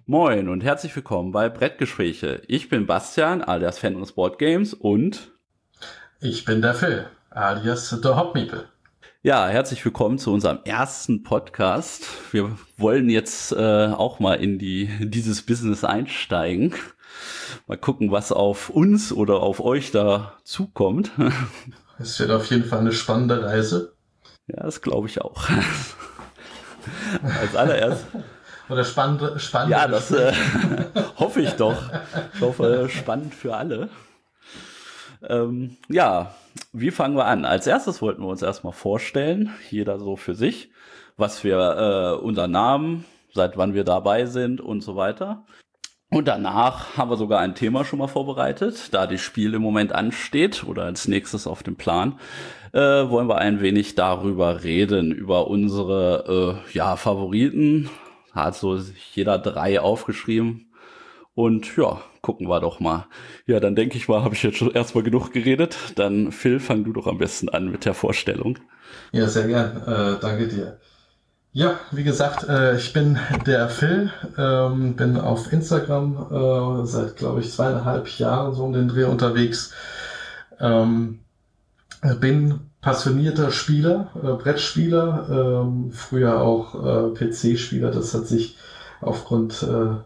Moin und herzlich willkommen bei Brettgespräche. Ich bin Bastian, alias Fan und Board Games und ich bin der Phil, alias The Hopmeeple. ja, herzlich willkommen zu unserem ersten Podcast. Wir wollen jetzt auch mal in dieses Business einsteigen. Mal gucken, was auf uns oder auf euch da zukommt. Es wird auf jeden Fall eine spannende Reise. Ja, das glaube ich auch. Als allererst. Oder spannende. Ja, das hoffe ich doch. Ich hoffe, spannend für alle. Ja, wie fangen wir an? Als erstes wollten wir uns erstmal vorstellen, jeder so für sich, was wir, unser Namen, seit wann wir dabei sind und so weiter. Und danach haben wir sogar ein Thema schon mal vorbereitet, da das Spiel im Moment ansteht oder als nächstes auf dem Plan, wollen wir ein wenig darüber reden, über unsere Favoriten. Hat so jeder 3 aufgeschrieben. Und ja, gucken wir doch mal. Ja, dann denke ich mal, habe ich jetzt schon erstmal genug geredet. Dann Phil, fang du doch am besten an mit der Vorstellung. Ja, sehr gern. Danke dir. Ja, wie gesagt, ich bin der Phil, bin auf Instagram seit, glaube ich, 2,5 Jahren so um den Dreh unterwegs. Bin passionierter Spieler, Brettspieler, früher auch PC-Spieler. Das hat sich aufgrund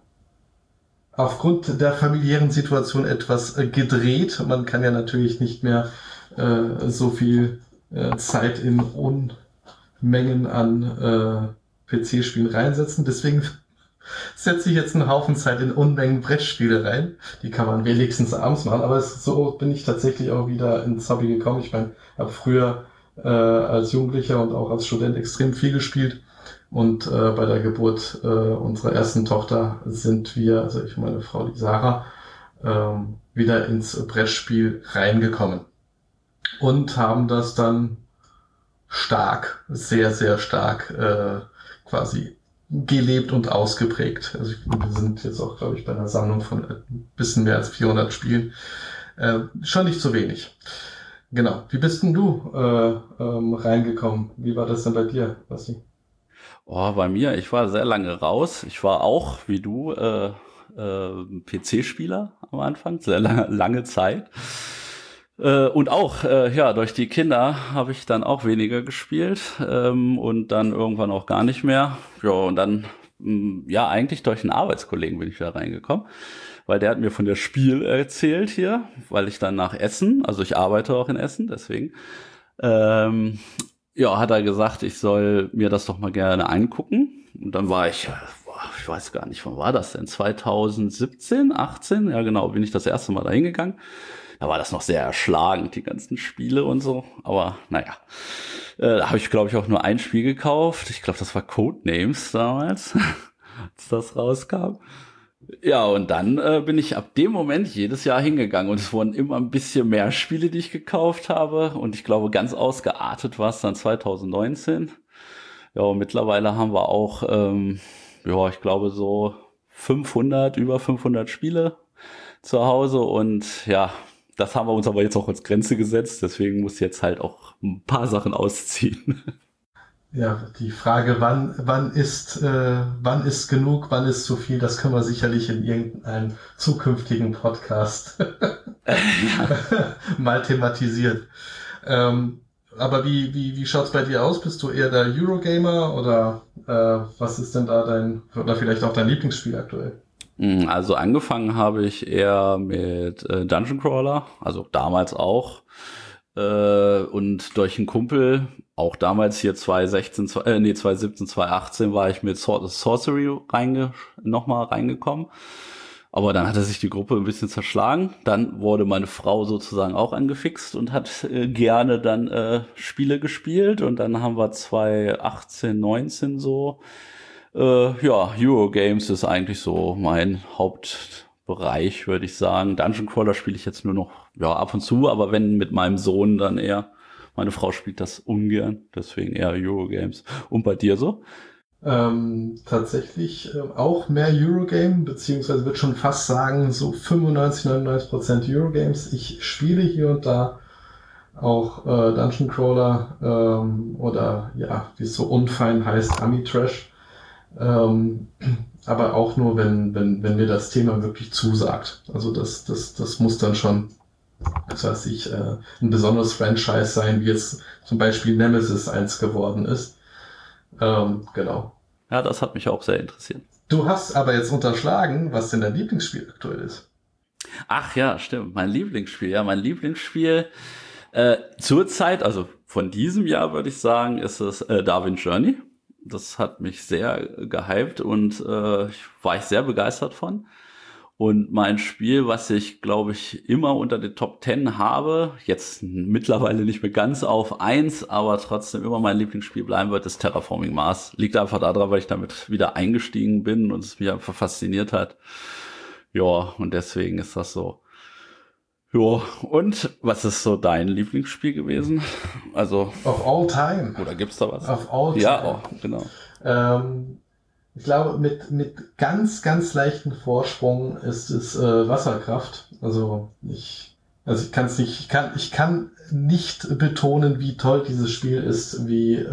der familiären Situation etwas gedreht. Man kann ja natürlich nicht mehr so viel Zeit in Unmengen an PC-Spielen reinsetzen. Deswegen setze ich jetzt einen Haufen Zeit in Unmengen Brettspiele rein. Die kann man wenigstens abends machen. Aber so bin ich tatsächlich auch wieder ins Hobby gekommen. Ich meine, habe früher als Jugendlicher und auch als Student extrem viel gespielt. Und bei der Geburt unserer ersten Tochter sind wir, also ich und meine Frau, die Sarah, wieder ins Brettspiel reingekommen. Und haben das dann sehr, sehr stark quasi gelebt und ausgeprägt. Also wir sind jetzt auch, glaube ich, bei einer Sammlung von ein bisschen mehr als 400 Spielen. Schon nicht so wenig. Genau. Wie bist denn du reingekommen? Wie war das denn bei dir, Basti? Oh, bei mir, ich war sehr lange raus. Ich war auch, wie du, PC-Spieler am Anfang, sehr lange Zeit. Und auch, durch die Kinder habe ich dann auch weniger gespielt und dann irgendwann auch gar nicht mehr. Ja, und dann, eigentlich durch einen Arbeitskollegen bin ich da reingekommen, weil der hat mir von der Spiel erzählt hier, weil ich dann nach Essen, also ich arbeite auch in Essen, deswegen, hat er gesagt, ich soll mir das doch mal gerne angucken. Und dann war ich weiß gar nicht, wann war das denn? 2017, 18? Ja, genau, bin ich das erste Mal da hingegangen. Da war das noch sehr erschlagend, die ganzen Spiele und so. Aber naja, da habe ich, glaube ich, auch nur ein Spiel gekauft. Ich glaube, das war Codenames damals, als das rauskam. Ja, und dann bin ich ab dem Moment jedes Jahr hingegangen und es wurden immer ein bisschen mehr Spiele, die ich gekauft habe. Und ich glaube, ganz ausgeartet war es dann 2019. Ja, und mittlerweile haben wir auch, ich glaube so über 500 Spiele zu Hause. Und ja, das haben wir uns aber jetzt auch als Grenze gesetzt. Deswegen muss jetzt halt auch ein paar Sachen ausziehen. Ja, die Frage, wann ist genug, wann ist zu viel, das können wir sicherlich in irgendeinem zukünftigen Podcast mal thematisieren. Aber wie schaut's bei dir aus? Bist du eher der Eurogamer oder was ist denn da oder vielleicht auch dein Lieblingsspiel aktuell? Also angefangen habe ich eher mit Dungeon Crawler, also damals auch. Und durch einen Kumpel, auch damals hier 2017, 2018 war ich mit Sorcery nochmal reingekommen. Aber dann hatte sich die Gruppe ein bisschen zerschlagen. Dann wurde meine Frau sozusagen auch angefixt und hat gerne dann Spiele gespielt. Und dann haben wir 2018, 19 so. Eurogames ist eigentlich so mein Hauptbereich, würde ich sagen. Dungeon Crawler spiele ich jetzt nur noch ab und zu, aber wenn mit meinem Sohn dann eher. Meine Frau spielt das ungern, deswegen eher Eurogames. Und bei dir so? Tatsächlich auch mehr Eurogame, beziehungsweise würde schon fast sagen, so 95-99% Eurogames. Ich spiele hier und da auch Dungeon Crawler oder ja, wie es so unfein heißt, Ami-Trash. aber auch nur, wenn mir das Thema wirklich zusagt. Also das muss dann schon, das heißt ein besonderes Franchise sein, wie jetzt zum Beispiel Nemesis eins geworden ist. Genau. Ja, das hat mich auch sehr interessiert. Du hast aber jetzt unterschlagen, was denn dein Lieblingsspiel aktuell ist. Ach ja, stimmt. Mein Lieblingsspiel. Ja, mein Lieblingsspiel zurzeit, also von diesem Jahr würde ich sagen, ist es Darwin Journey. Das hat mich sehr gehypt und war ich sehr begeistert von. Und mein Spiel, was ich, glaube ich, immer unter den Top 10 habe, jetzt mittlerweile nicht mehr ganz auf 1, aber trotzdem immer mein Lieblingsspiel bleiben wird, ist Terraforming Mars. Liegt einfach daran, weil ich damit wieder eingestiegen bin und es mich einfach fasziniert hat. Ja, und deswegen ist das so. Ja, und was ist so dein Lieblingsspiel gewesen? Also, Of all time. oder gibt's da was? Of all time. Ja, oh, genau. Ich glaube, mit ganz, ganz leichten Vorsprung ist es Wasserkraft. Ich kann es nicht, ich kann nicht betonen, wie toll dieses Spiel ist, wie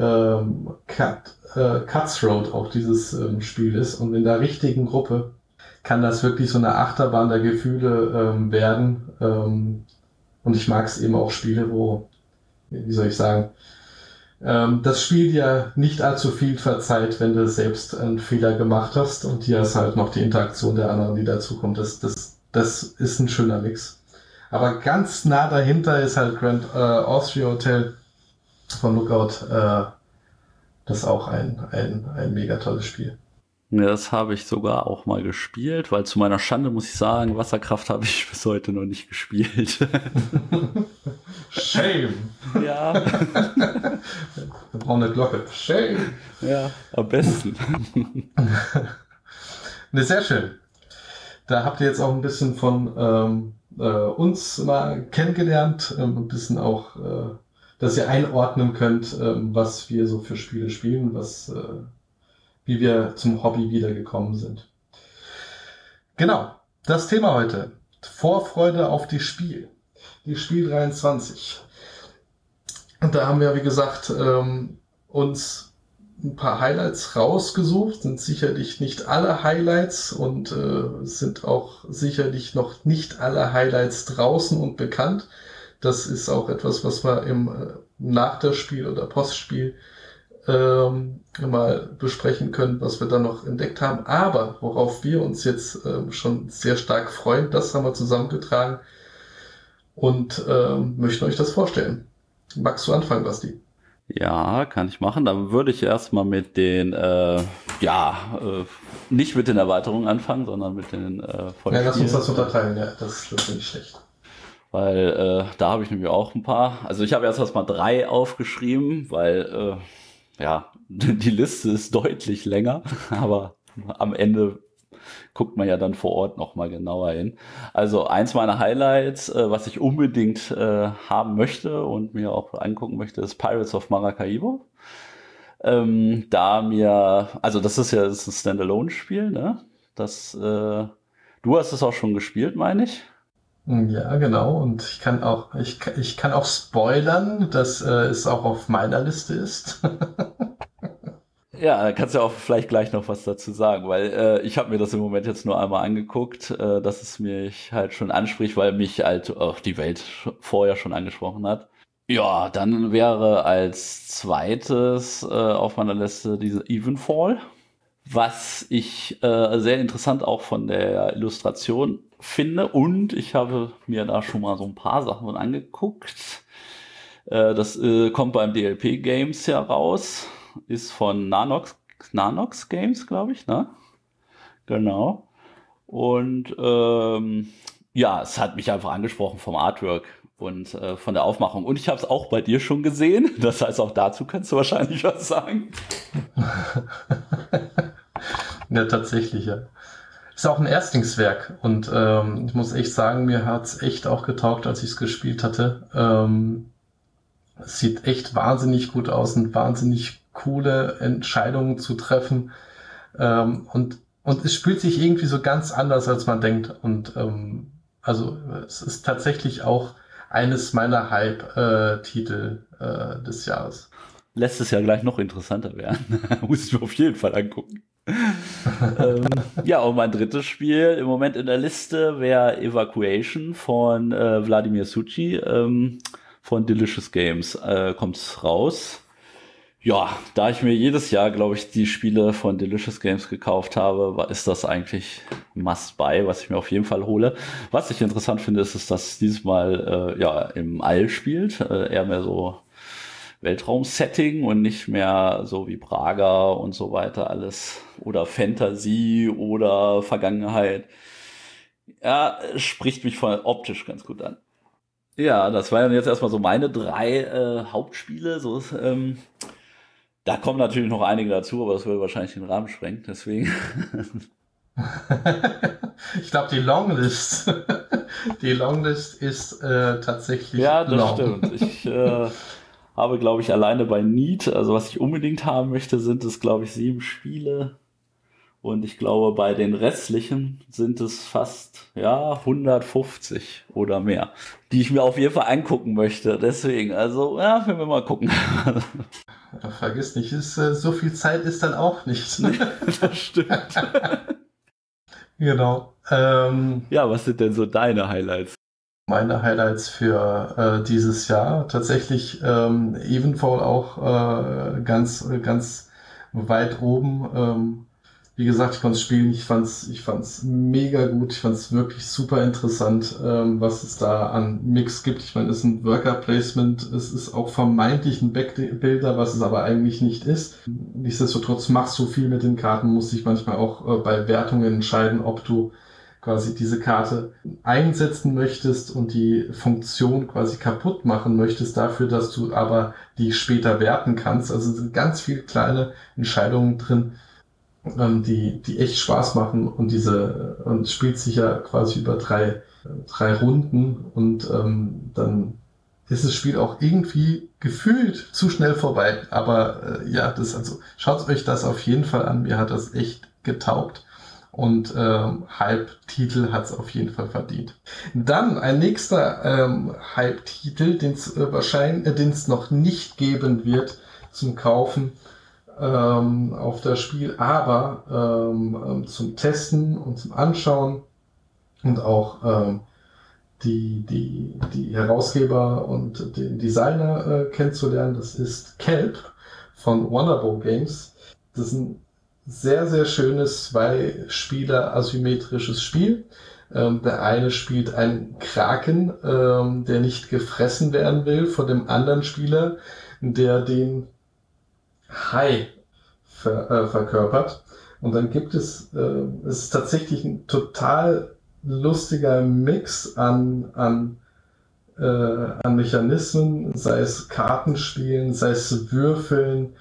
Cutthroat auch dieses Spiel ist. Und in der richtigen Gruppe kann das wirklich so eine Achterbahn der Gefühle werden. Und ich mag es eben auch Spiele, wo, wie soll ich sagen, das Spiel ja nicht allzu viel verzeiht, wenn du selbst einen Fehler gemacht hast, und hier ist halt noch die Interaktion der anderen, die dazukommt. Das ist ein schöner Mix. Aber ganz nah dahinter ist halt Grand Austria Hotel von Lookout. Das ist auch ein mega tolles Spiel. Ja, das habe ich sogar auch mal gespielt, weil zu meiner Schande muss ich sagen, Wasserkraft habe ich bis heute noch nicht gespielt. Shame! Ja. Wir brauchen eine Glocke. Shame! Ja, am besten. Ne, sehr schön. Da habt ihr jetzt auch ein bisschen von uns mal kennengelernt, ein bisschen auch, dass ihr einordnen könnt, was wir so für Spiele spielen, wie wir zum Hobby wiedergekommen sind. Genau, das Thema heute. Vorfreude auf die Spiel 23. Und da haben wir, wie gesagt, uns ein paar Highlights rausgesucht, sind sicherlich nicht alle Highlights und sind auch sicherlich noch nicht alle Highlights draußen und bekannt. Das ist auch etwas, was wir im Nach-der-Spiel oder Postspiel mal besprechen können, was wir da noch entdeckt haben. Aber worauf wir uns jetzt schon sehr stark freuen, das haben wir zusammengetragen und möchten euch das vorstellen. Magst du anfangen, Basti? Ja, kann ich machen. Dann würde ich erstmal mit den, nicht mit den Erweiterungen anfangen, sondern mit den Vollspielen. Ja, lass uns das unterteilen, ja, das finde ich schlecht. Weil da habe ich nämlich auch ein paar. Also ich habe erst mal 3 aufgeschrieben, weil die Liste ist deutlich länger, aber am Ende guckt man ja dann vor Ort noch mal genauer hin. Also eins meiner Highlights, was ich unbedingt haben möchte und mir auch angucken möchte, ist Pirates of Maracaibo. Das ist ein Standalone-Spiel, ne? Du hast es auch schon gespielt, meine ich. Ja, genau. Und ich kann auch spoilern, dass es auch auf meiner Liste ist. Ja, da kannst du auch vielleicht gleich noch was dazu sagen, weil ich habe mir das im Moment jetzt nur einmal angeguckt, dass es mich halt schon anspricht, weil mich halt auch die Welt vorher schon angesprochen hat. Ja, dann wäre als zweites auf meiner Liste diese Evenfall, was ich sehr interessant auch von der Illustration finde, und ich habe mir da schon mal so ein paar Sachen angeguckt. Das kommt beim DLP Games heraus. Ist von Nanox Games, glaube ich, ne? Genau. Und es hat mich einfach angesprochen vom Artwork und von der Aufmachung. Und ich habe es auch bei dir schon gesehen. Das heißt, auch dazu kannst du wahrscheinlich was sagen. Ja, tatsächlich, ja. Ist auch ein Erstlingswerk. Und ich muss echt sagen, mir hat's echt auch getaugt, als ich es gespielt hatte. Es sieht echt wahnsinnig gut aus und wahnsinnig coole Entscheidungen zu treffen. Und es spielt sich irgendwie so ganz anders, als man denkt. Und es ist tatsächlich auch eines meiner Hype-Titel des Jahres. Lässt es ja gleich noch interessanter werden. Muss ich mir auf jeden Fall angucken. Ja, und mein drittes Spiel im Moment in der Liste wäre Evacuation von Wladimir Suchy von Delicious Games. Kommt's raus. Ja, da ich mir jedes Jahr, glaube ich, die Spiele von Delicious Games gekauft habe, ist das eigentlich Must-Buy, was ich mir auf jeden Fall hole. Was ich interessant finde, ist, dass es dieses Mal ja im All spielt, eher mehr so Weltraum-Setting und nicht mehr so wie Praga und so weiter alles oder Fantasy oder Vergangenheit. Ja, spricht mich von optisch ganz gut an. Ja, das waren jetzt erstmal so meine drei Hauptspiele. So ist, da kommen natürlich noch einige dazu, aber das würde wahrscheinlich den Rahmen sprengen. Deswegen. Ich glaube, die Longlist ist tatsächlich Ja, das long. stimmt. Ich habe, glaube ich, alleine bei Need, also was ich unbedingt haben möchte, sind es, glaube ich, 7 Spiele. Und ich glaube, bei den restlichen sind es fast, ja, 150 oder mehr, die ich mir auf jeden Fall angucken möchte. Deswegen, also, ja, werden wir mal gucken. Ja, vergiss nicht, so viel Zeit ist dann auch nicht. Das stimmt. Genau. Ja, was sind denn so deine Highlights? Meine Highlights für dieses Jahr tatsächlich Evenfall auch ganz weit oben. Wie gesagt, ich konnte es spielen, ich fand's mega gut, ich fand's wirklich super interessant, was es da an Mix gibt. Ich meine, es ist ein Worker Placement, es ist auch vermeintlich ein Backbuilder, was es aber eigentlich nicht ist. Nichtsdestotrotz machst du viel mit den Karten, musst dich manchmal auch bei Wertungen entscheiden, ob du quasi diese Karte einsetzen möchtest und die Funktion quasi kaputt machen möchtest dafür, dass du aber die später werten kannst. Also sind ganz viele kleine Entscheidungen drin, die echt Spaß machen und und spielt sich ja quasi über drei Runden und dann ist das Spiel auch irgendwie gefühlt zu schnell vorbei. Aber ja, schaut euch das auf jeden Fall an. Mir hat das echt getaugt. Und Hype-Titel hat es auf jeden Fall verdient. Dann ein nächster Hype-Titel, den es noch nicht geben wird zum Kaufen auf das Spiel, aber zum Testen und zum Anschauen und auch die Herausgeber und den Designer kennenzulernen. Das ist Kelp von Wonderbow Games. Das ist ein sehr, sehr schönes 2-Spieler asymmetrisches Spiel. Der eine spielt einen Kraken, der nicht gefressen werden will von dem anderen Spieler, der den Hai verkörpert. Und dann gibt es ist tatsächlich ein total lustiger Mix an Mechanismen, sei es Kartenspielen, sei es Würfeln,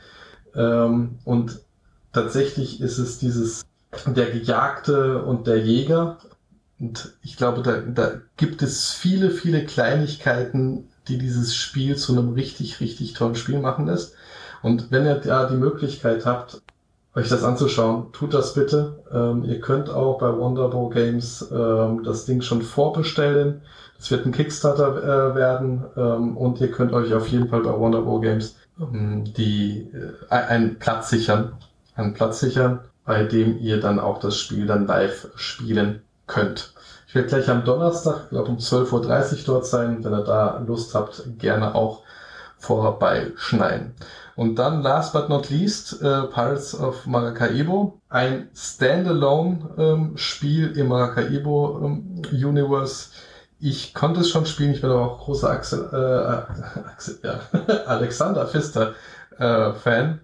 und tatsächlich ist es der Gejagte und der Jäger. Und ich glaube, da gibt es viele, viele Kleinigkeiten, die dieses Spiel zu einem richtig, richtig tollen Spiel machen lässt. Und wenn ihr da die Möglichkeit habt, euch das anzuschauen, tut das bitte. Ihr könnt auch bei Wonderbow Games das Ding schon vorbestellen. Es wird ein Kickstarter werden und ihr könnt euch auf jeden Fall bei Wonderbow Games einen Platz sichern, bei dem ihr dann auch das Spiel dann live spielen könnt. Ich werde gleich am Donnerstag, ich glaube um 12:30 Uhr dort sein. Wenn ihr da Lust habt, gerne auch vorbeischneiden. Und dann, last but not least, Pirates of Maracaibo. Ein Standalone-Spiel im Maracaibo-Universe. Ich konnte es schon spielen, ich bin aber auch großer Alexander Pfister-Fan,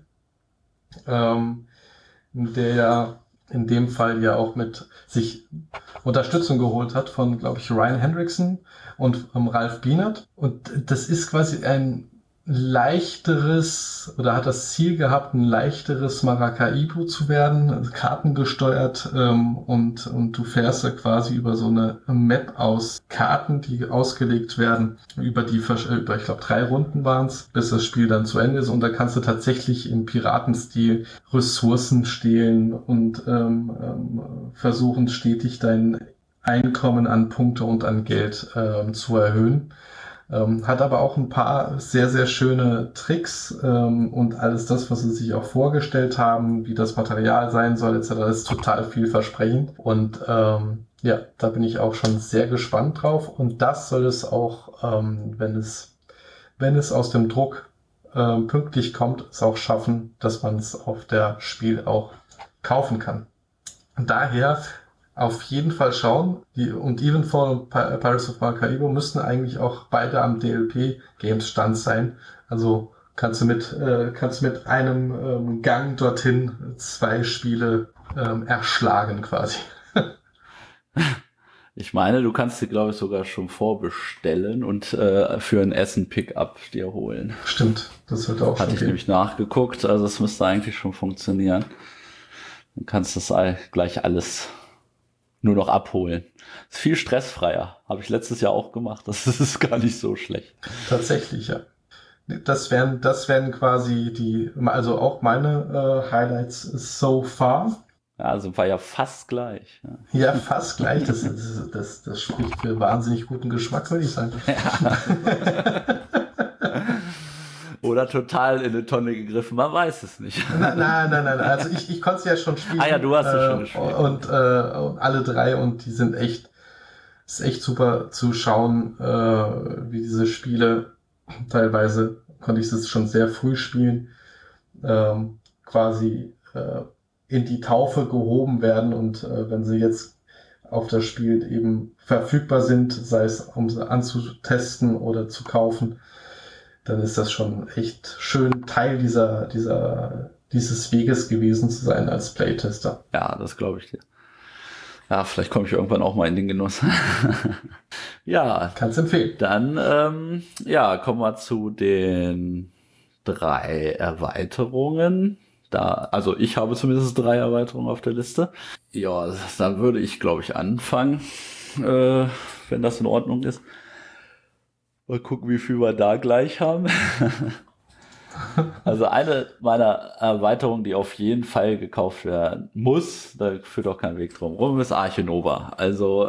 der ja in dem Fall ja auch mit sich Unterstützung geholt hat von, glaube ich, Ryan Hendrickson und Ralph Bienert. Und das ist quasi ein leichteres, oder hat das Ziel gehabt, ein leichteres Maracaibo zu werden, kartengesteuert, und du fährst da quasi über so eine Map aus Karten, die ausgelegt werden, über ich glaube 3 Runden waren es, bis das Spiel dann zu Ende ist, und da kannst du tatsächlich im Piratenstil Ressourcen stehlen und versuchen stetig dein Einkommen an Punkte und an Geld zu erhöhen. Hat aber auch ein paar sehr, sehr schöne Tricks und alles das, was sie sich auch vorgestellt haben, wie das Material sein soll, etc., ist total vielversprechend. Und ja, da bin ich auch schon sehr gespannt drauf. Und das soll es auch, wenn es aus dem Druck pünktlich kommt, es auch schaffen, dass man es auf der Spiel auch kaufen kann. Und daher auf jeden Fall schauen. Und Evenfall und Pirates of Maracaibo müssten eigentlich auch beide am DLP Games Stand sein. Also kannst du mit einem Gang dorthin 2 Spiele erschlagen quasi. Ich meine, du kannst sie, glaube ich, sogar schon vorbestellen und für ein Essen-Pickup dir holen. Stimmt, das wird auch schon Hatte ich nämlich nachgeguckt, also es müsste eigentlich schon funktionieren. Dann kannst du das gleich alles nur noch abholen. Ist viel stressfreier. Habe ich letztes Jahr auch gemacht. Das ist gar nicht so schlecht. Tatsächlich, ja. Das wären quasi also auch meine Highlights so far. Ja, also war ja fast gleich. Ja, fast gleich. Das spricht für wahnsinnig guten Geschmack, würde ich sagen. Ja. Oder total in eine Tonne gegriffen, man weiß es nicht. Nein. Also ich konnte es ja schon spielen. Ah ja, du hast es schon gespielt. Und alle 3 und die sind ist echt super zu schauen, wie diese Spiele, teilweise konnte ich es schon sehr früh spielen, quasi in die Taufe gehoben werden und wenn sie jetzt auf das Spiel eben verfügbar sind, sei es um sie anzutesten oder zu kaufen, dann ist das schon echt schön, Teil dieses Weges gewesen zu sein als Playtester. Ja, das glaube ich dir. Ja, vielleicht komme ich irgendwann auch mal in den Genuss. Ja. Kannst empfehlen. Dann, kommen wir zu den 3 Erweiterungen. Also ich habe zumindest 3 Erweiterungen auf der Liste. Ja, dann würde ich, glaube ich, anfangen, wenn das in Ordnung ist. Mal gucken, wie viel wir da gleich haben. Also eine meiner Erweiterungen, die auf jeden Fall gekauft werden muss, da führt auch kein Weg drum rum, ist Arche Nova. Also,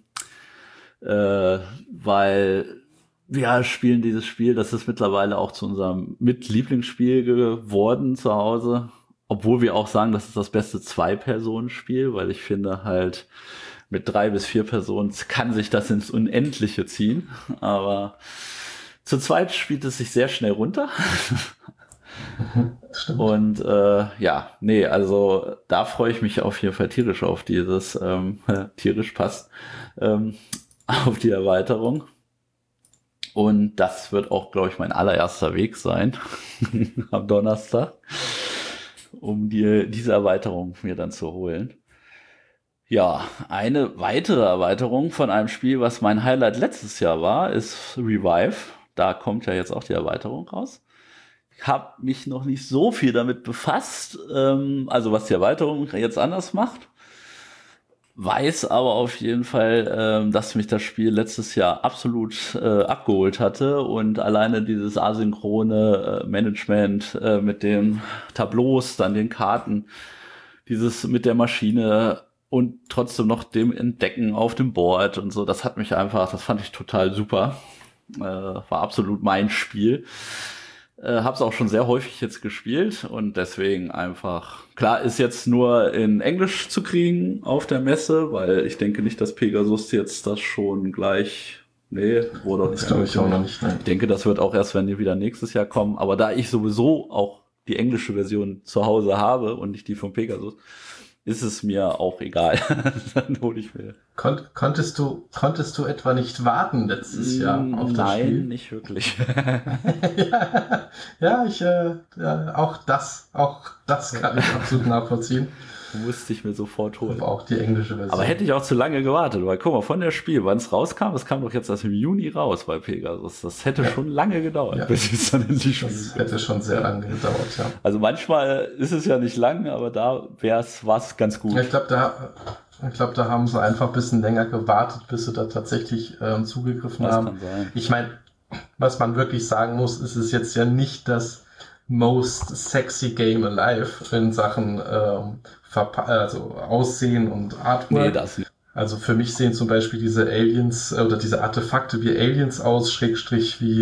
weil wir spielen dieses Spiel, das ist mittlerweile auch zu unserem Lieblingsspiel geworden zu Hause. Obwohl wir auch sagen, das ist das beste 2-Personen-Spiel, weil ich finde halt, mit 3 bis 4 Personen kann sich das ins Unendliche ziehen. Aber zu zweit spielt es sich sehr schnell runter. Stimmt. Und also da freue ich mich auf jeden Fall tierisch auf dieses, tierisch passt, auf die Erweiterung. Und das wird auch, glaube ich, mein allererster Weg sein am Donnerstag, um diese Erweiterung mir dann zu holen. Ja, eine weitere Erweiterung von einem Spiel, was mein Highlight letztes Jahr war, ist Revive. Da kommt ja jetzt auch die Erweiterung raus. Ich habe mich noch nicht so viel damit befasst, also was die Erweiterung jetzt anders macht. Weiß aber auf jeden Fall, dass mich das Spiel letztes Jahr absolut abgeholt hatte und alleine dieses asynchrone Management mit den Tableaus, dann den Karten, dieses mit der Maschine und trotzdem noch dem Entdecken auf dem Board und so, das fand ich total super. War absolut mein Spiel. Hab's auch schon sehr häufig jetzt gespielt und deswegen einfach, klar, ist jetzt nur in Englisch zu kriegen auf der Messe, weil ich denke nicht, dass Pegasus jetzt das schon gleich, wurde das glaube ich auch noch nicht. Ich denke, das wird auch erst, wenn die wieder nächstes Jahr kommen, aber da ich sowieso auch die englische Version zu Hause habe und nicht die von Pegasus, ist es mir auch egal. Dann hole ich mir. Konntest du etwa nicht warten letztes Jahr auf das Spiel? Nein, nicht wirklich. Auch das kann ich absolut nachvollziehen. Musste ich mir sofort holen. Aber auch die englische Version. Aber hätte ich auch zu lange gewartet, weil guck mal, von der Spiel, wann es rauskam, es kam doch jetzt erst im Juni raus bei Pegasus. Das hätte schon lange gedauert, bis es dann endlich schon. Das hätte schon sehr lange gedauert, ja. Also manchmal ist es ja nicht lang, aber da war es ganz gut. Ich glaube, da haben sie einfach ein bisschen länger gewartet, bis sie da tatsächlich zugegriffen das haben. Kann sein. Ich meine, was man wirklich sagen muss, ist es jetzt ja nicht das most sexy game alive in Sachen Aussehen und Artwork. Nee, das nicht. Also für mich sehen zum Beispiel diese Aliens oder diese Artefakte wie Aliens aus, Schrägstrich wie,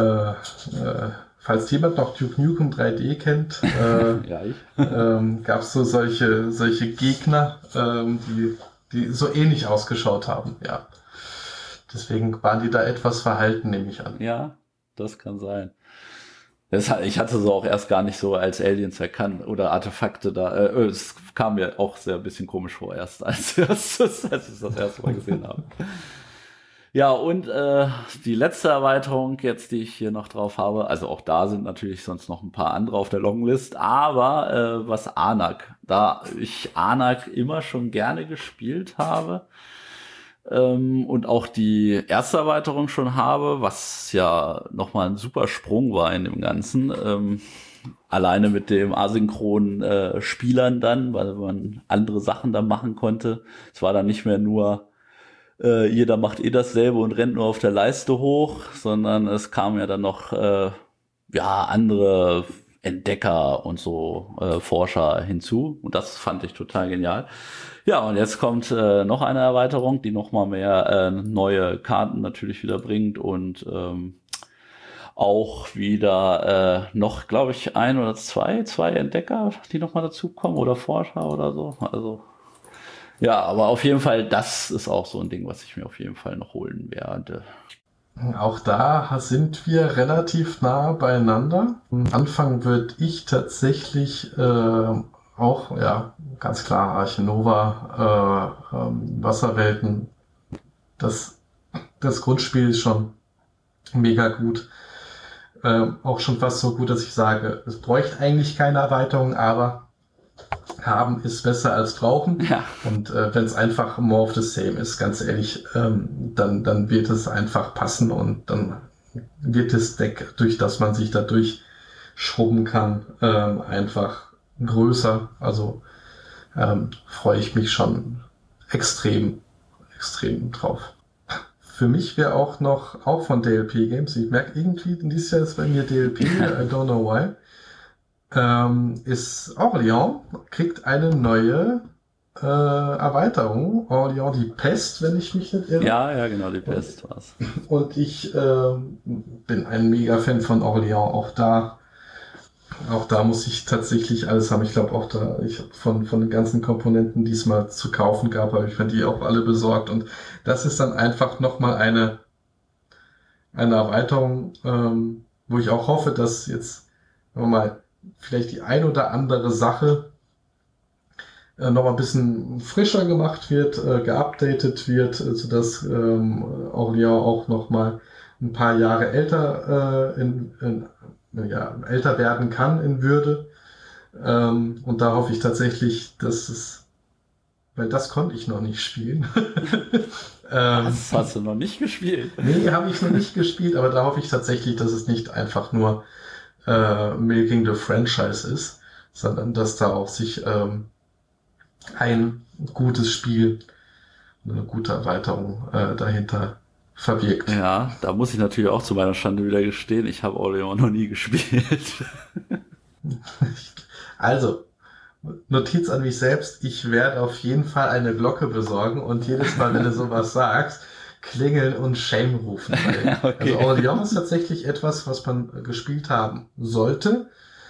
falls jemand noch Duke Nukem 3D kennt, Ja, ich. gab es so solche Gegner, die so ähnlich ausgeschaut haben, ja. Deswegen waren die da etwas verhalten, nehme ich an. Ja, das kann sein. Ich hatte so auch erst gar nicht so als Aliens erkannt oder Artefakte da. Es kam mir auch sehr ein bisschen komisch vor erst, als ich das erste Mal gesehen habe. Ja, und die letzte Erweiterung jetzt, die ich hier noch drauf habe, also auch da sind natürlich sonst noch ein paar andere auf der Longlist, aber was Anak, da ich Anak immer schon gerne gespielt habe, und auch die erste Erweiterung schon habe, was ja nochmal ein super Sprung war in dem Ganzen. Alleine mit dem asynchronen Spielern dann, weil man andere Sachen dann machen konnte. Es war dann nicht mehr nur, jeder macht dasselbe und rennt nur auf der Leiste hoch, sondern es kamen ja dann noch andere Entdecker und so Forscher hinzu. Und das fand ich total genial. Ja, und jetzt kommt noch eine Erweiterung, die noch mal mehr neue Karten natürlich wieder bringt und auch wieder noch, glaube ich, ein oder zwei Entdecker, die noch mal dazukommen oder Forscher oder so. Also ja, aber auf jeden Fall, das ist auch so ein Ding, was ich mir auf jeden Fall noch holen werde. Auch da sind wir relativ nah beieinander. Anfangen würde ich tatsächlich auch, ja, ganz klar, Arche Nova, Wasserwelten. Das Grundspiel ist schon mega gut. Auch schon fast so gut, dass ich sage, es bräuchte eigentlich keine Erweiterung, aber haben ist besser als brauchen. Ja. Und wenn es einfach more of the same ist, ganz ehrlich, dann wird es einfach passen und dann wird das Deck, durch das man sich da durchschrubben kann, einfach größer. Also freue ich mich schon extrem drauf. Für mich wäre auch noch, auch von DLP Games, ich merke irgendwie, dieses Jahr ist bei mir DLP, I don't know why, ist Orléans, kriegt eine neue Erweiterung. Orléans, die Pest, wenn ich mich nicht irre. Ja, genau, die Pest war's. Und ich bin ein Mega-Fan von Orléans. Auch da muss ich tatsächlich alles haben. Ich glaube auch da, ich habe von den ganzen Komponenten, die es mal zu kaufen gab, habe ich mir die auch alle besorgt. Und das ist dann einfach nochmal eine Erweiterung, wo ich auch hoffe, dass jetzt mal vielleicht die ein oder andere Sache noch mal ein bisschen frischer gemacht wird, geupdatet wird, sodass Orléans auch noch mal ein paar Jahre älter älter werden kann in Würde. Und da hoffe ich tatsächlich, dass es, weil das konnte ich noch nicht spielen. Das hast du noch nicht gespielt? Nee, habe ich noch nicht gespielt, aber da hoffe ich tatsächlich, dass es nicht einfach nur Milking the Franchise ist, sondern dass da auch sich ein gutes Spiel, eine gute Erweiterung dahinter verbirgt. Ja, da muss ich natürlich auch zu meiner Schande wieder gestehen, ich habe Orléans noch nie gespielt. Also, Notiz an mich selbst, ich werde auf jeden Fall eine Glocke besorgen und jedes Mal, wenn du sowas sagst, klingeln und Shame rufen. Okay. Also Orléans ist tatsächlich etwas, was man gespielt haben sollte.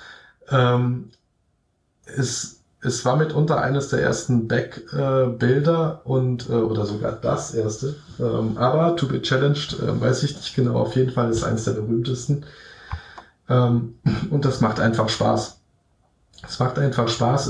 Es war mitunter eines der ersten Back-Bilder und oder sogar das erste. Aber To Be Challenged, weiß ich nicht genau, auf jeden Fall ist eines der berühmtesten. Und das macht einfach Spaß. Es macht einfach Spaß.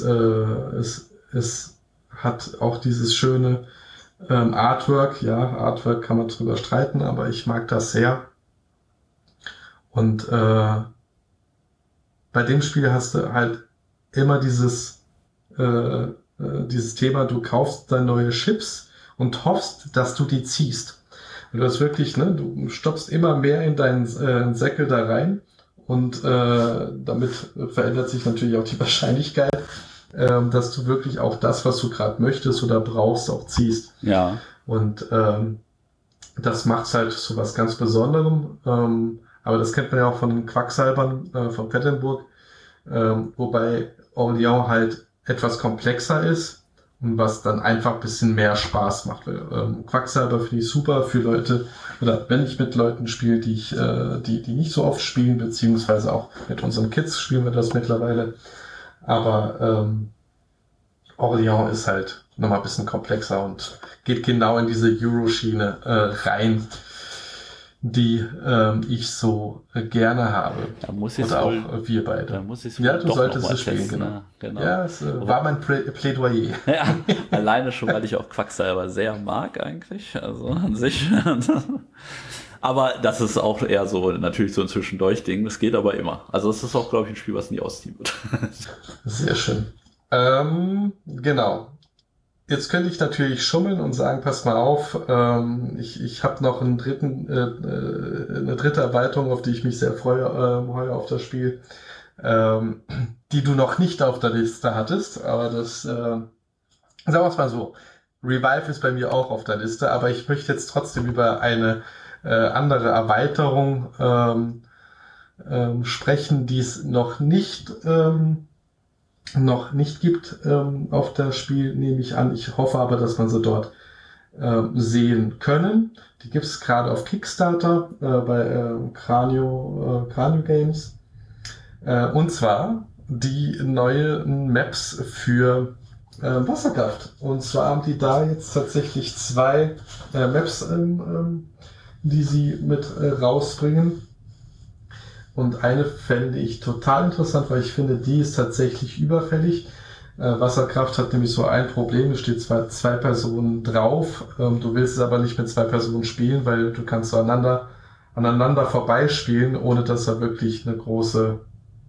Es hat auch dieses schöne Artwork. Ja, Artwork kann man drüber streiten, aber ich mag das sehr. Und bei dem Spiel hast du halt immer dieses Thema, du kaufst dann neue Chips und hoffst, dass du die ziehst. Und du hast wirklich, du stopfst immer mehr in deinen Säckel da rein und damit verändert sich natürlich auch die Wahrscheinlichkeit, dass du wirklich auch das, was du gerade möchtest oder brauchst, auch ziehst. Ja. Und das macht's halt so was ganz Besonderem. Aber das kennt man ja auch von den Quacksalbern von Quedlinburg. Wobei Orléans halt etwas komplexer ist was dann einfach ein bisschen mehr Spaß macht. Quacksalber finde ich super für Leute, oder wenn ich mit Leuten spiele, die nicht so oft spielen, beziehungsweise auch mit unseren Kids spielen wir das mittlerweile. Aber Orleans ist halt nochmal ein bisschen komplexer und geht genau in diese Euro-Schiene rein, die ich so gerne habe. Da muss ich und auch wir beide. Da muss ich ja, du doch solltest noch es spielen, testen, genau. ne? Genau. Ja, es war mein Plädoyer. Ja, alleine schon, weil ich auch Quacksalber sehr mag eigentlich, also an sich. Aber das ist auch eher so, natürlich so ein Zwischendurch-Ding, das geht aber immer. Also es ist auch, glaube ich, ein Spiel, was nie ausziehen wird. Sehr schön. Genau. Jetzt könnte ich natürlich schummeln und sagen, pass mal auf, ich habe noch eine dritte Erweiterung, auf die ich mich sehr freue, heuer auf das Spiel, die du noch nicht auf der Liste hattest, aber sagen wir es mal so, Revive ist bei mir auch auf der Liste, aber ich möchte jetzt trotzdem über eine andere Erweiterung sprechen, die es noch nicht gibt auf das Spiel, nehme ich an. Ich hoffe aber, dass man sie dort sehen können. Die gibt es gerade auf Kickstarter bei Cranio Games. Und zwar die neuen Maps für Wasserkraft. Und zwar haben die da jetzt tatsächlich 2 Maps, die sie mit rausbringen. Und eine fände ich total interessant, weil ich finde, die ist tatsächlich überfällig. Wasserkraft hat nämlich so ein Problem, es steht zwar 2 Personen drauf, du willst es aber nicht mit 2 Personen spielen, weil du kannst so aneinander vorbeispielen, ohne dass da wirklich eine große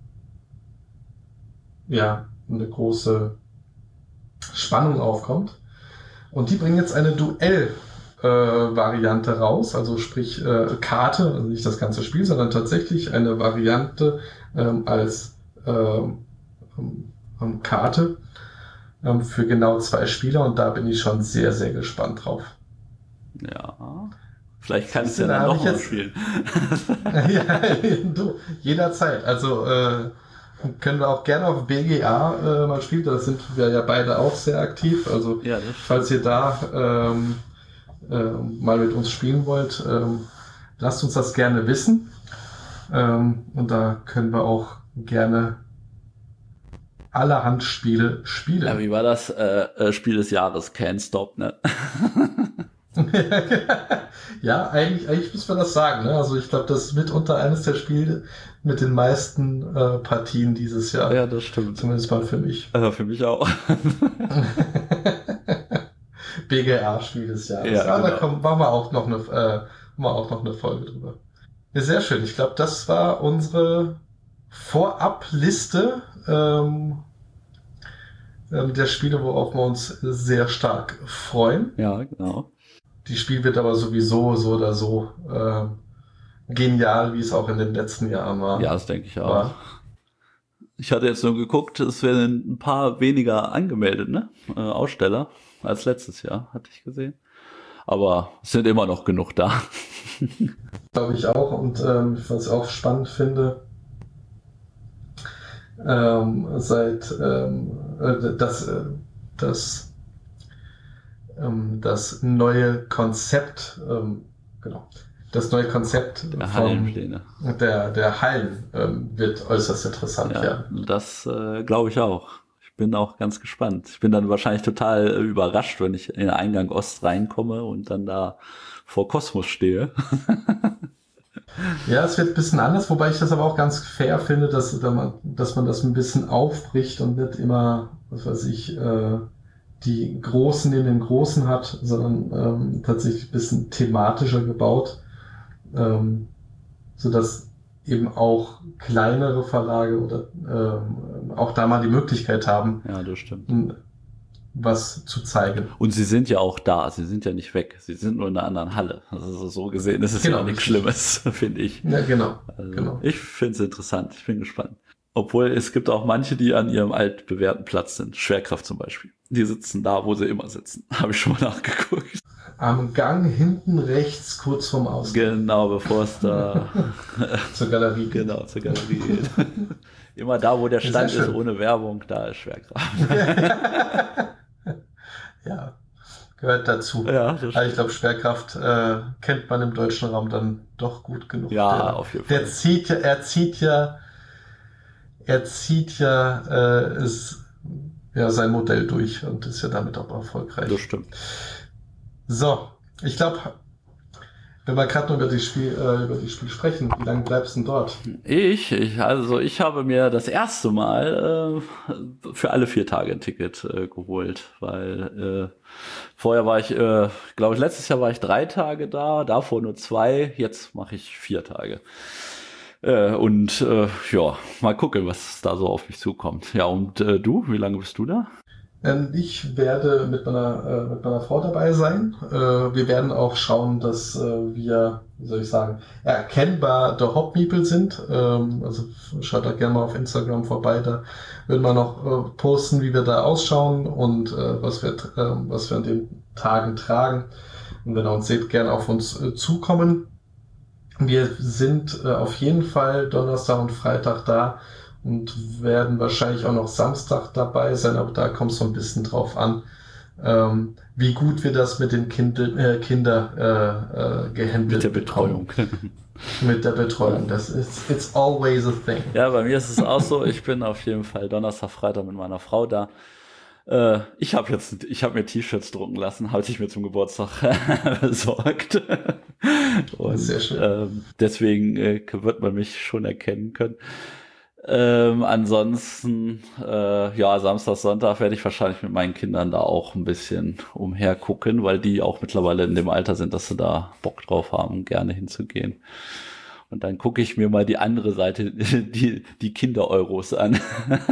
Spannung aufkommt. Und die bringen jetzt eine Duell-Variante raus, also sprich Karte, also nicht das ganze Spiel, sondern tatsächlich eine Variante als Karte für genau 2 Spieler, und da bin ich schon sehr, sehr gespannt drauf. Ja, vielleicht kann ich es ja dann doch mal spielen. Ja, du, jederzeit. Also können wir auch gerne auf BGA mal spielen, da sind wir ja beide auch sehr aktiv. Also Ja, falls ihr da mal mit uns spielen wollt, lasst uns das gerne wissen. Und da können wir auch gerne allerhand Spiele spielen. Ja, wie war das Spiel des Jahres? Can't Stop, ne? Ja, eigentlich muss man das sagen, ne? Also ich glaube, das ist mitunter eines der Spiele mit den meisten Partien dieses Jahr. Ja, das stimmt. Zumindest mal für mich. Für mich auch. BGA-Spiel des Jahres. Ja, genau. Da machen wir auch noch eine Folge drüber. Ja, sehr schön. Ich glaube, das war unsere Vorab-Liste der Spiele, worauf wir uns sehr stark freuen. Ja, genau. Die Spiel wird aber sowieso so oder so genial, wie es auch in den letzten Jahren war. Ja, das denke ich auch. Ich hatte jetzt nur geguckt, es werden ein paar weniger angemeldet, ne? Aussteller als letztes Jahr, hatte ich gesehen. Aber es sind immer noch genug da. Glaube ich auch. Und was ich auch spannend finde, das neue Konzept, das neue Konzept der Hallenpläne. Der Hallen wird äußerst interessant werden. Ja, das glaube ich auch. Ich bin auch ganz gespannt. Ich bin dann wahrscheinlich total überrascht, wenn ich in den Eingang Ost reinkomme und dann da vor Kosmos stehe. Ja, es wird ein bisschen anders, wobei ich das aber auch ganz fair finde, dass man das ein bisschen aufbricht und nicht immer, was weiß ich, die Großen in den Großen hat, sondern tatsächlich ein bisschen thematischer gebaut, sodass eben auch kleinere Verlage oder auch da mal die Möglichkeit haben, ja, das stimmt, was zu zeigen. Und sie sind ja auch da, sie sind ja nicht weg, sie sind nur in einer anderen Halle. Also so gesehen, das ist ja nichts Schlimmes, finde ich. Ja, genau. Ich finde es interessant, ich bin gespannt. Obwohl es gibt auch manche, die an ihrem altbewährten Platz sind. Schwerkraft zum Beispiel. Die sitzen da, wo sie immer sitzen. Habe ich schon mal nachgeguckt. Am Gang hinten rechts, kurz vorm Ausgang. Genau, bevor es da zur Galerie geht. Genau, zur Galerie geht. Immer da, wo der Stand ist, ohne Werbung, da ist Schwerkraft. Ja, gehört dazu. Ja, das Aber ich glaube, Schwerkraft kennt man im deutschen Raum dann doch gut genug. Ja, auf jeden Fall. Er zieht ja sein Modell durch und ist ja damit auch erfolgreich. Das stimmt. So, ich glaube, wenn wir gerade noch über die Spiel sprechen, wie lange bleibst du denn dort? Ich habe mir das erste Mal für alle 4 Tage ein Ticket geholt, weil vorher war ich, glaube ich, letztes Jahr war ich 3 Tage da, davor nur 2, jetzt mache ich 4 Tage. Ja, mal gucken, was da so auf mich zukommt. Ja, und du, wie lange bist du da? Ich werde mit meiner Frau dabei sein. Wir werden auch schauen, dass wir, wie soll ich sagen, erkennbar der Hop-Meeple sind. Also schaut da gerne mal auf Instagram vorbei. Da würden wir noch posten, wie wir da ausschauen und was wir an den Tagen tragen. Und wenn ihr uns seht, gerne auf uns zukommen. Wir sind auf jeden Fall Donnerstag und Freitag da und werden wahrscheinlich auch noch Samstag dabei sein, aber da kommt es so ein bisschen drauf an, wie gut wir das mit den Kinder gehandelt Mit der Betreuung. Mit der Betreuung, it's always a thing. Ja, bei mir ist es auch so, ich bin auf jeden Fall Donnerstag, Freitag mit meiner Frau da. Ich habe mir T-Shirts drucken lassen, hatte ich mir zum Geburtstag besorgt. Und sehr schön. Deswegen wird man mich schon erkennen können. Ansonsten, Samstag, Sonntag werde ich wahrscheinlich mit meinen Kindern da auch ein bisschen umhergucken, weil die auch mittlerweile in dem Alter sind, dass sie da Bock drauf haben, gerne hinzugehen. Und dann gucke ich mir mal die andere Seite, die Kinder-Euros an.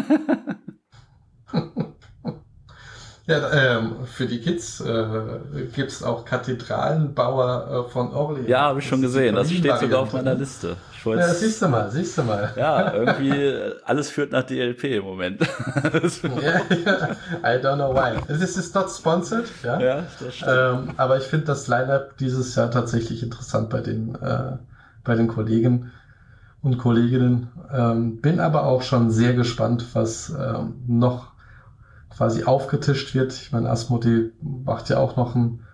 Ja, für die Kids gibt's auch Kathedralenbauer von Orleans. Ja, habe ich schon gesehen. Das steht sogar auf meiner Liste. Ja, siehst du mal. Ja, irgendwie alles führt nach DLP im Moment. Ja, I don't know why. This is not sponsored. Ja, das stimmt. Aber ich finde das Line-Up dieses Jahr tatsächlich interessant bei den Kollegen und Kolleginnen. Bin aber auch schon sehr gespannt, was noch quasi aufgetischt wird. Ich meine, Asmodee macht ja auch noch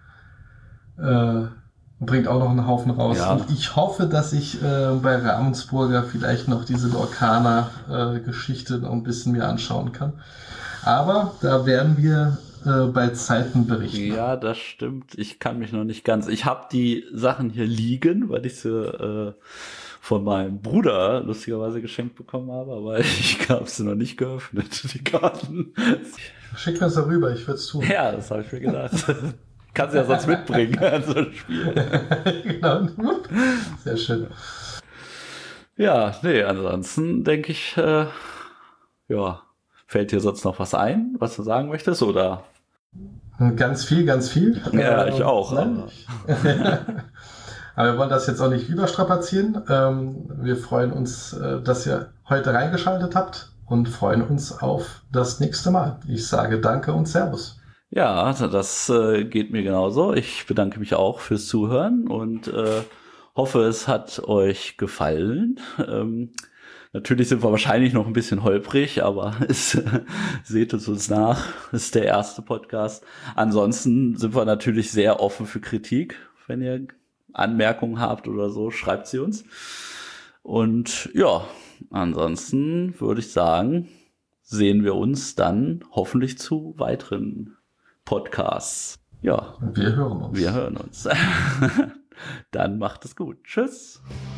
bringt auch noch einen Haufen raus. Ja. Und ich hoffe, dass ich bei Ravensburger vielleicht noch diese Lorcaner-Geschichte noch ein bisschen mir anschauen kann. Aber da werden wir bei Zeiten berichten. Ja, das stimmt. Ich kann mich noch nicht ganz. Ich habe die Sachen hier liegen, weil ich sie von meinem Bruder lustigerweise geschenkt bekommen habe, aber ich habe sie noch nicht geöffnet, die Karten. Schick mir das rüber, ich würde es tun. Ja, das habe ich mir gedacht. Kannst du ja sonst mitbringen an so ein Spiel. Genau. Sehr schön. Ja, ansonsten denke ich, fällt dir sonst noch was ein, was du sagen möchtest, oder? Ganz viel. Ja, ich auch. Aber wir wollen das jetzt auch nicht überstrapazieren. Wir freuen uns, dass ihr heute reingeschaltet habt und freuen uns auf das nächste Mal. Ich sage Danke und Servus. Ja, das geht mir genauso. Ich bedanke mich auch fürs Zuhören und hoffe, es hat euch gefallen. Natürlich sind wir wahrscheinlich noch ein bisschen holprig, aber seht es uns nach. Das ist der erste Podcast. Ansonsten sind wir natürlich sehr offen für Kritik. Wenn ihr Anmerkungen habt oder so, schreibt sie uns. Und ja, ansonsten würde ich sagen, sehen wir uns dann hoffentlich zu weiteren Podcasts. Ja. Wir hören uns. Dann macht es gut. Tschüss.